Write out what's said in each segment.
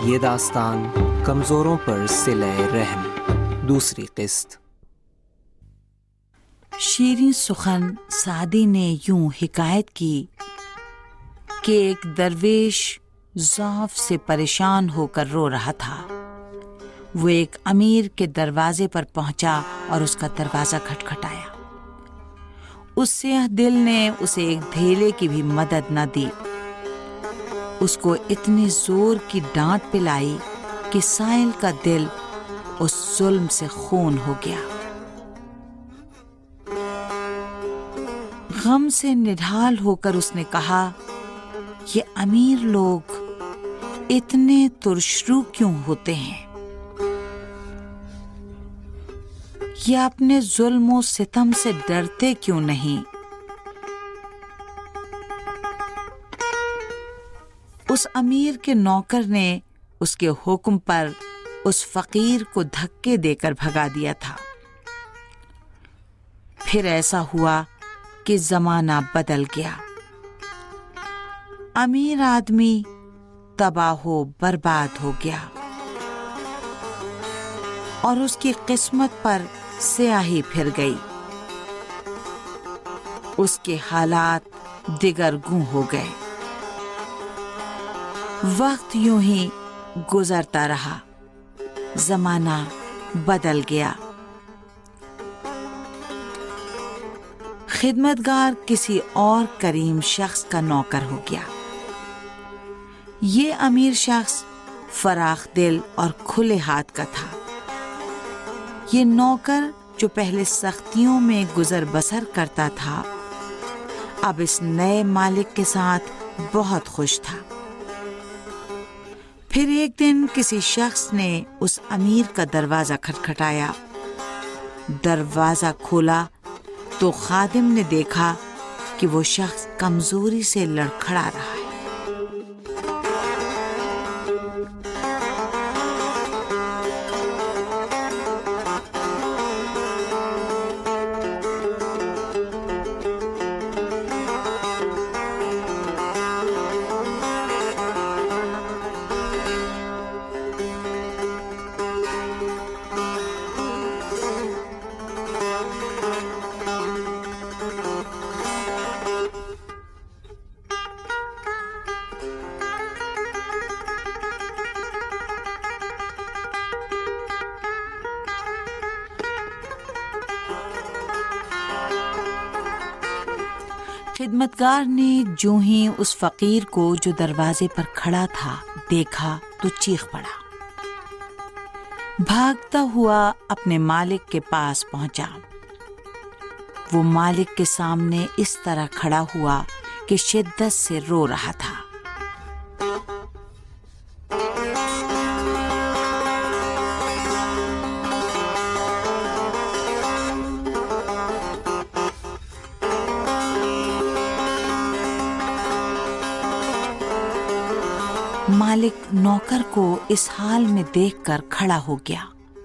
یہ داستان کمزوروں پر صلہ رحم، دوسری قسط۔ شیریں سخن سعدی نے یوں حکایت کی کہ ایک درویش ضعف سے پریشان ہو کر رو رہا تھا۔ وہ ایک امیر کے دروازے پر پہنچا اور اس کا دروازہ کھٹکھٹایا۔ اس سیاہ دل نے اسے ایک دھیلے کی بھی مدد نہ دی۔ اس کو اتنی زور کی ڈانٹ پلائی کہ سائل کا دل اس ظلم سے خون ہو گیا۔ غم سے نڈھال ہو کر اس نے کہا، یہ امیر لوگ اتنے ترشرو کیوں ہوتے ہیں؟ یہ اپنے ظلم و ستم سے ڈرتے کیوں نہیں؟ اس امیر کے نوکر نے اس کے حکم پر اس فقیر کو دھکے دے کر بھگا دیا تھا۔ پھر ایسا ہوا کہ زمانہ بدل گیا۔ امیر آدمی تباہ و برباد ہو گیا اور اس کی قسمت پر سیاہی پھر گئی۔ اس کے حالات دگرگوں ہو گئے۔ وقت یوں ہی گزرتا رہا، زمانہ بدل گیا۔ خدمتگار کسی اور کریم شخص کا نوکر ہو گیا۔ یہ امیر شخص فراخ دل اور کھلے ہاتھ کا تھا۔ یہ نوکر جو پہلے سختیوں میں گزر بسر کرتا تھا، اب اس نئے مالک کے ساتھ بہت خوش تھا۔ پھر ایک دن کسی شخص نے اس امیر کا دروازہ کھٹکھٹایا۔ دروازہ کھولا تو خادم نے دیکھا کہ وہ شخص کمزوری سے لڑکھڑا رہا ہے۔ خدمتگار نے جو ہی اس فقیر کو جو دروازے پر کھڑا تھا دیکھا تو چیخ پڑا۔ بھاگتا ہوا اپنے مالک کے پاس پہنچا۔ وہ مالک کے سامنے اس طرح کھڑا ہوا کہ شدت سے رو رہا تھا۔ مالک نوکر کو اس حال میں دیکھ کر کھڑا ہو گیا۔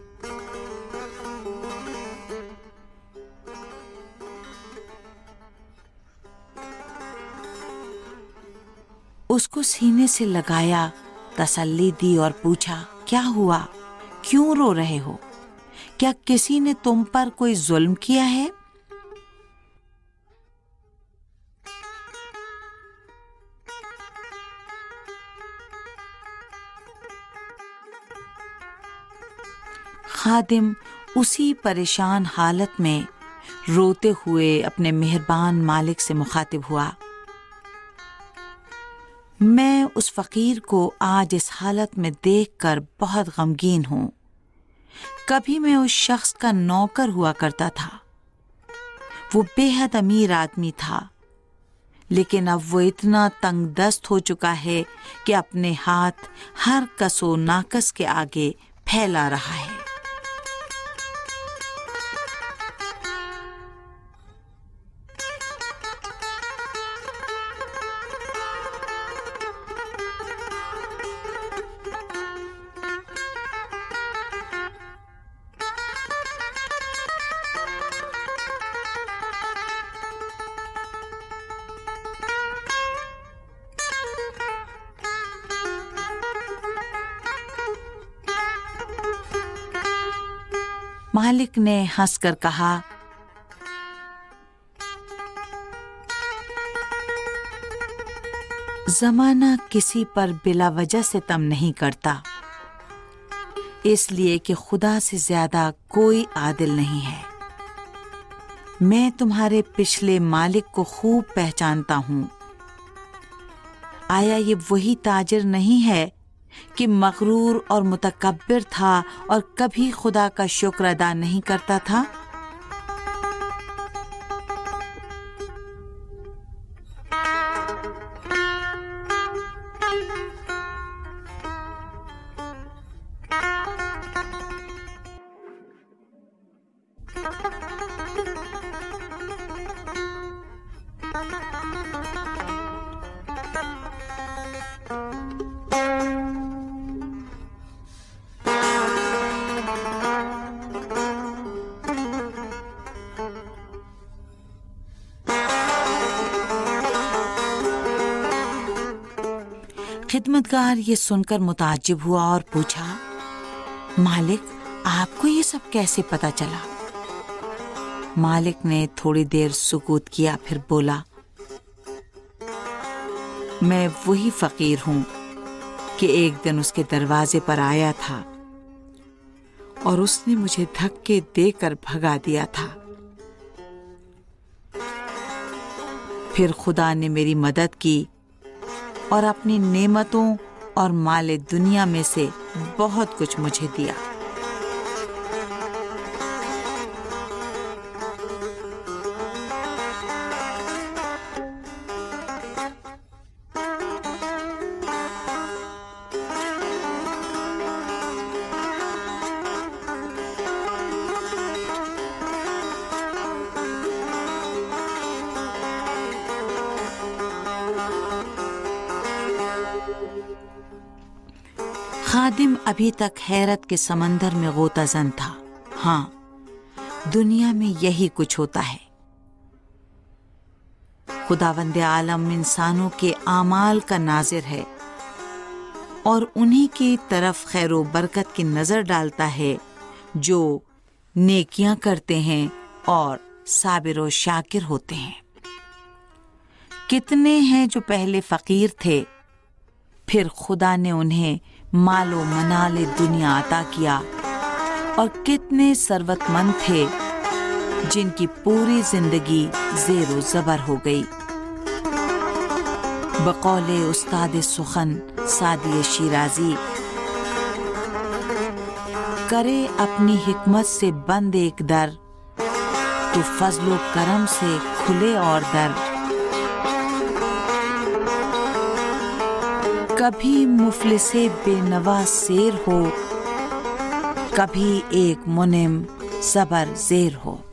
اس کو سینے سے لگایا، تسلی دی اور پوچھا، کیا ہوا؟ کیوں رو رہے ہو؟ کیا کسی نے تم پر کوئی ظلم کیا ہے؟ خادم اسی پریشان حالت میں روتے ہوئے اپنے مہربان مالک سے مخاطب ہوا، میں اس فقیر کو آج اس حالت میں دیکھ کر بہت غمگین ہوں۔ کبھی میں اس شخص کا نوکر ہوا کرتا تھا۔ وہ بے حد امیر آدمی تھا، لیکن اب وہ اتنا تنگ دست ہو چکا ہے کہ اپنے ہاتھ ہر کس و ناکس کے آگے پھیلا رہا ہے۔ مالک نے ہنس کر کہا، زمانہ کسی پر بلا وجہ ستم نہیں کرتا، اس لیے کہ خدا سے زیادہ کوئی عادل نہیں ہے۔ میں تمہارے پچھلے مالک کو خوب پہچانتا ہوں۔ آیا یہ وہی تاجر نہیں ہے کہ مغرور اور متکبر تھا اور کبھی خدا کا شکر ادا نہیں کرتا تھا؟ خدمتگار یہ سن کر متعجب ہوا اور پوچھا، مالک، آپ کو یہ سب کیسے پتا چلا؟ مالک نے تھوڑی دیر سکوت کیا، پھر بولا، میں وہی فقیر ہوں کہ ایک دن اس کے دروازے پر آیا تھا اور اس نے مجھے دھکے دے کر بھگا دیا تھا۔ پھر خدا نے میری مدد کی اور اپنی نعمتوں اور مال دنیا میں سے بہت کچھ مجھے دیا۔ خادم ابھی تک حیرت کے سمندر میں غوطہ زن تھا۔ ہاں، دنیا میں یہی کچھ ہوتا ہے۔ خداوند عالم انسانوں کے اعمال کا ناظر ہے اور انہی کی طرف خیر و برکت کی نظر ڈالتا ہے جو نیکیاں کرتے ہیں اور صابر و شاکر ہوتے ہیں۔ کتنے ہیں جو پہلے فقیر تھے، پھر خدا نے انہیں مال و منال دنیا عطا کیا، اور کتنے ثروت مند تھے جن کی پوری زندگی زیر و زبر ہو گئی۔ بقول استاد سخن سعدی شیرازی، کرے اپنی حکمت سے بند ایک در، تو فضل و کرم سے کھلے اور در۔ کبھی مفلس بے نوا سیر ہو، کبھی ایک منعم زبر زیر ہو۔